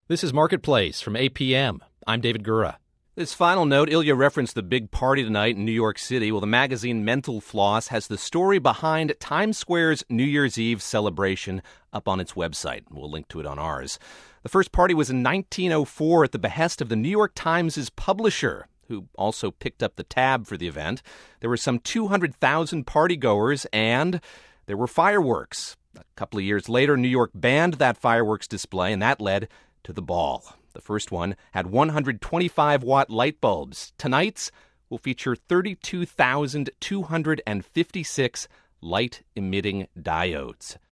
This is Marketplace from APM. I'm David Gura. This final note, Ilya referenced the big party tonight in New York City. Well, the magazine Mental Floss has the story behind Times Square's New Year's Eve celebration up on its website. We'll link to it on ours. The first party was in 1904 at the behest of the New York Times' publisher, who also picked up the tab for the event. There were some 200,000 partygoers, and there were fireworks. A couple of years later, New York banned that fireworks display, and that led to the ball. The first one had 125-watt light bulbs. Tonight's will feature 32,256 light-emitting diodes.